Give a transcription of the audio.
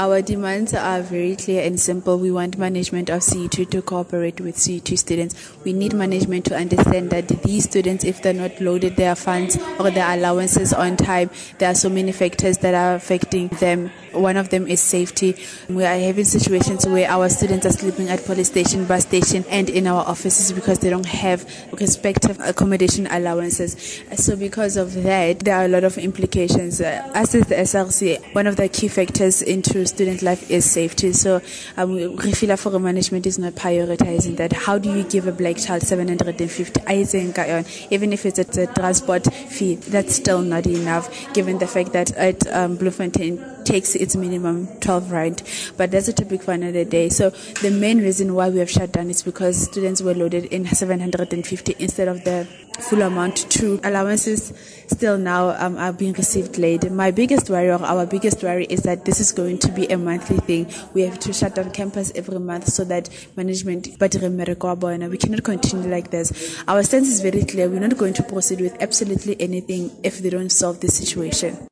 Our demands are very clear and simple. We want management of CE2 to cooperate with CE2 students. We need management to understand that these students, if they're not loaded their funds or their allowances on time, there are so many factors that are affecting them. One of them is safety. We are having situations where our students are sleeping at police station, bus station, and in our offices because they don't have respective accommodation allowances. So because of that, there are a lot of implications. As is the SRC, one of the key factors into student life is safety. So we feel for management is not prioritizing that. How do you give a black child 750? Even if it's a transport fee, that's still not enough, given the fact that at Bloemfontein takes its minimum 12 rand. But that's a topic for another day. So the main reason why we have shut down is because students were loaded in 750 instead of the full amount. True allowances still now are being received late. My biggest worry, or our biggest worry, is that this is going to be a monthly thing. We have to shut down campus every month so that management, we cannot continue like this. Our stance is very clear. We're not going to proceed with absolutely anything if they don't solve the situation.